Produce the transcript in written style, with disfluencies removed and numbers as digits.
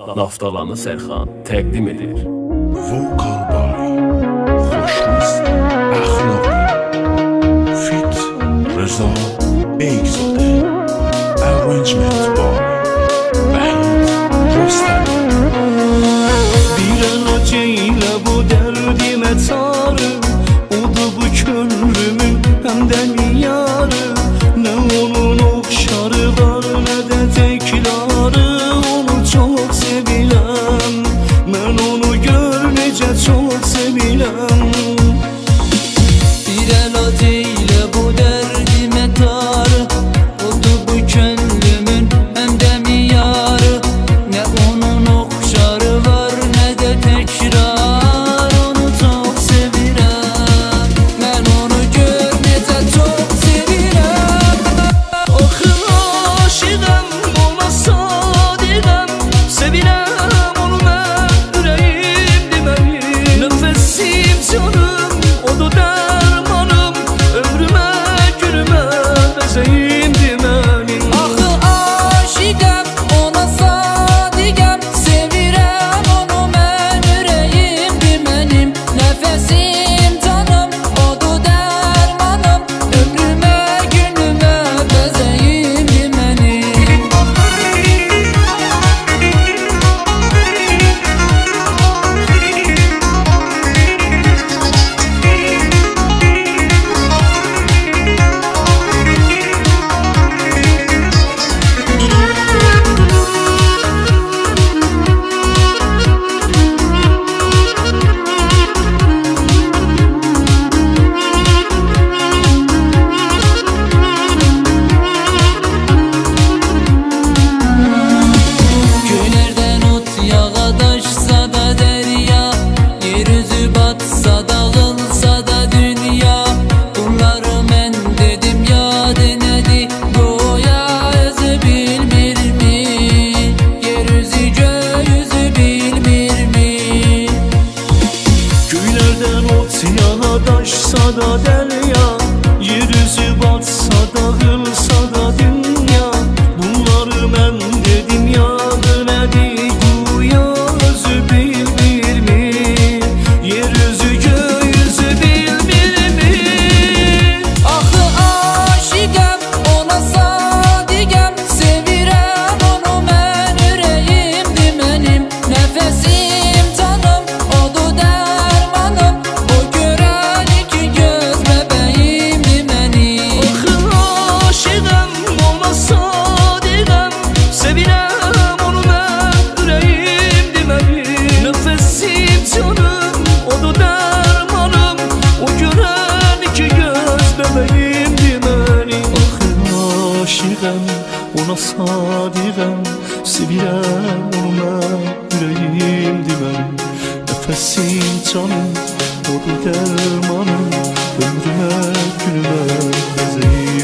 Naftalanı Sərxan təqdim edir. Vocal by Xoşruz Əxlaqi Fit Rıza Beyzadə Arrangement by Vahid Rostami. Bir əlacə ilə bu dərdimə çarı, odur bu könlümün həmdən yarı. Nə onun oxşarı var, nə də təkrarı. Onu çox seviləm, mən onu gör necə çox seviləm. Bir əlacə ilə bu dərdimə çarı, odur bu könlümün həmdən yarı. Nə onun oxşarı var, nə də təkrar. Onu çox sevirəm, mən onu gör necə çox sevirəm. Axı aşiqəm, ona sadiqəm, sevirəm onu mən, ürəyimdir mənim. Nəfəsim canım, odur dərmanım, ömrümə günümə bəzəyimdir mənim. Axı aşiqəm, ona sadiqəm, sevirəm onu mən, ürəyimdir mənim. Nəfəsim canım, odur dərmanım, ömrümə günümə bəzəyimdir mənim. Göylərdən ot yağadaşsa da dərya, yer üzü batsa dağılsa da dünya. Bunları mən dedim ya denədi, goya özü bilmirmi? Yer üzü göy üzü bilmirmi? Göylərdən ot yağadaşsa da dərya, yer üzü batsa dağılsa da dünya. Bunları mən dedim ya denədi, goya özü bilmirmi? Yer üzü göy üzü bilmirmi? Axı aşiqəm, ona sadiqəm, sevirəm onu mən, ürəyimdir mənim. Nəfəsim canım, odur dərmanım, o görən iki göz bəbəyimdir mənim. Axı aşiqəm, ona sadiqəm, sevirəm onu mən, ürəyimdir mənim. Nəfəsim canım, odur dərmanım, o görən iki göz bəbəyimdir mənim. Axı aşiqəm, ona sadiqəm, sevirəm onu mən, ürəyimdir mənim. Nəfəsim canım, odur dərmanım, ömrümə günümə bəzəyim.